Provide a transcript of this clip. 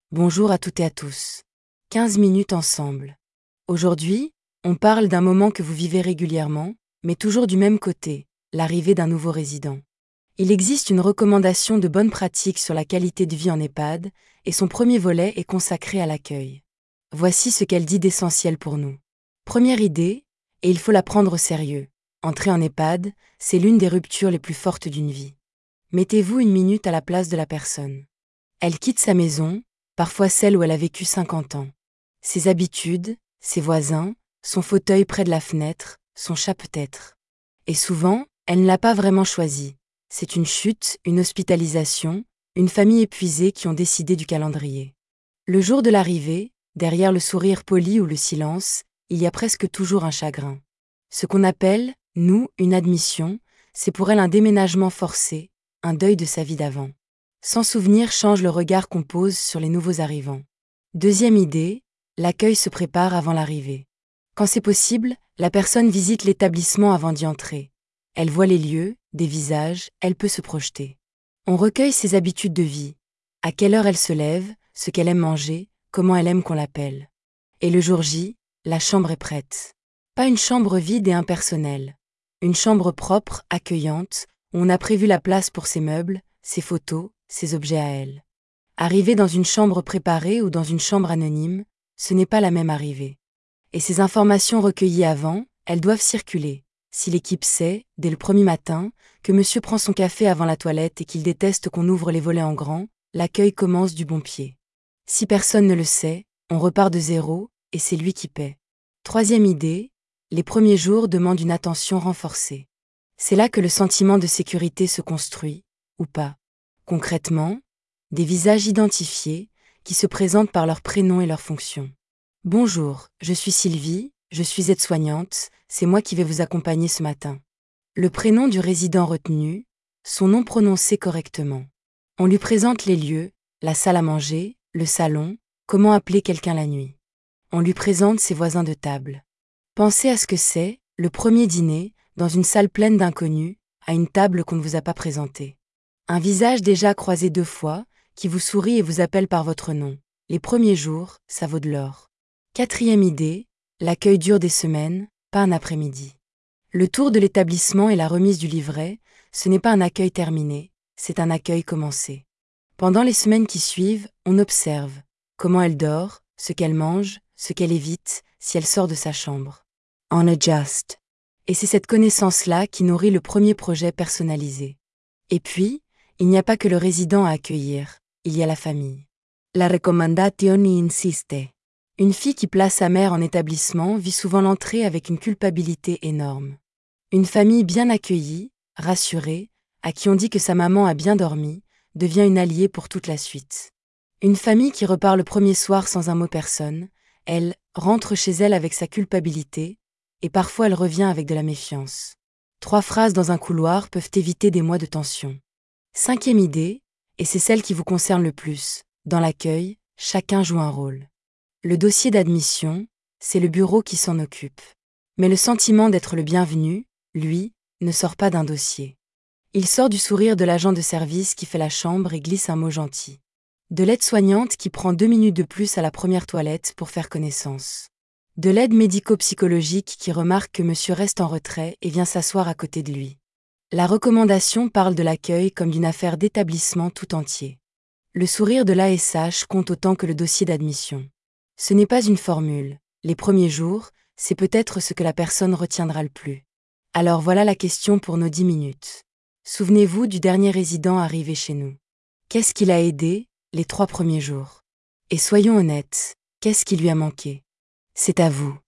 Bonjour à toutes et à tous. 15 minutes ensemble. Aujourd'hui, on parle d'un moment que vous vivez régulièrement, mais toujours du même côté, l'arrivée d'un nouveau résident. Il existe une recommandation de bonne pratique sur la qualité de vie en EHPAD, et son premier volet est consacré à l'accueil. Voici ce qu'elle dit d'essentiel pour nous. Première idée, et il faut la prendre au sérieux. Entrer en EHPAD, c'est l'une des ruptures les plus fortes d'une vie. Mettez-vous une minute à la place de la personne. Elle quitte sa maison, parfois celle où elle a vécu 50 ans. Ses habitudes, ses voisins, son fauteuil près de la fenêtre, son chat peut-être. Et souvent, elle ne l'a pas vraiment choisi. C'est une chute, une hospitalisation, une famille épuisée qui ont décidé du calendrier. Le jour de l'arrivée, derrière le sourire poli ou le silence, il y a presque toujours un chagrin. Ce qu'on appelle, nous, une admission, c'est pour elle un déménagement forcé, un deuil de sa vie d'avant. Sans souvenir change le regard qu'on pose sur les nouveaux arrivants. Deuxième idée, l'accueil se prépare avant l'arrivée. Quand c'est possible, la personne visite l'établissement avant d'y entrer. Elle voit les lieux, des visages, elle peut se projeter. On recueille ses habitudes de vie. À quelle heure elle se lève, ce qu'elle aime manger, comment elle aime qu'on l'appelle. Et le jour J, la chambre est prête. Pas une chambre vide et impersonnelle. Une chambre propre, accueillante, où on a prévu la place pour ses meubles, ses photos, ses objets à elle. Arriver dans une chambre préparée ou dans une chambre anonyme, ce n'est pas la même arrivée. Et ces informations recueillies avant, elles doivent circuler. Si l'équipe sait, dès le premier matin, que monsieur prend son café avant la toilette et qu'il déteste qu'on ouvre les volets en grand, l'accueil commence du bon pied. Si personne ne le sait, on repart de zéro, et c'est lui qui paie. Troisième idée, les premiers jours demandent une attention renforcée. C'est là que le sentiment de sécurité se construit, ou pas. Concrètement, des visages identifiés, qui se présentent par leur prénom et leur fonction. Bonjour, je suis Sylvie, je suis aide-soignante, c'est moi qui vais vous accompagner ce matin. Le prénom du résident retenu, son nom prononcé correctement. On lui présente les lieux, la salle à manger, le salon, comment appeler quelqu'un la nuit. On lui présente ses voisins de table. Pensez à ce que c'est, le premier dîner, dans une salle pleine d'inconnus, à une table qu'on ne vous a pas présentée. Un visage déjà croisé 2 fois, qui vous sourit et vous appelle par votre nom. Les premiers jours, ça vaut de l'or. Quatrième idée, l'accueil dure des semaines, pas un après-midi. Le tour de l'établissement et la remise du livret, ce n'est pas un accueil terminé, c'est un accueil commencé. Pendant les semaines qui suivent, on observe comment elle dort, ce qu'elle mange, ce qu'elle évite, si elle sort de sa chambre. On adjust. Et c'est cette connaissance-là qui nourrit le premier projet personnalisé. Et puis, il n'y a pas que le résident à accueillir, il y a la famille. La raccomandazione insiste. Une fille qui place sa mère en établissement vit souvent l'entrée avec une culpabilité énorme. Une famille bien accueillie, rassurée, à qui on dit que sa maman a bien dormi, devient une alliée pour toute la suite. Une famille qui repart le premier soir sans un mot personne, elle rentre chez elle avec sa culpabilité, et parfois elle revient avec de la méfiance. 3 phrases dans un couloir peuvent éviter des mois de tension. Cinquième idée, et c'est celle qui vous concerne le plus, dans l'accueil, chacun joue un rôle. Le dossier d'admission, c'est le bureau qui s'en occupe. Mais le sentiment d'être le bienvenu, lui, ne sort pas d'un dossier. Il sort du sourire de l'agent de service qui fait la chambre et glisse un mot gentil. De l'aide-soignante qui prend 2 minutes de plus à la première toilette pour faire connaissance. De l'aide médico-psychologique qui remarque que monsieur reste en retrait et vient s'asseoir à côté de lui. La recommandation parle de l'accueil comme d'une affaire d'établissement tout entier. Le sourire de l'ASH compte autant que le dossier d'admission. Ce n'est pas une formule. Les premiers jours, c'est peut-être ce que la personne retiendra le plus. Alors voilà la question pour nos 10 minutes. Souvenez-vous du dernier résident arrivé chez nous. Qu'est-ce qui l'a aidé, les 3 premiers jours? Et soyons honnêtes, qu'est-ce qui lui a manqué? C'est à vous.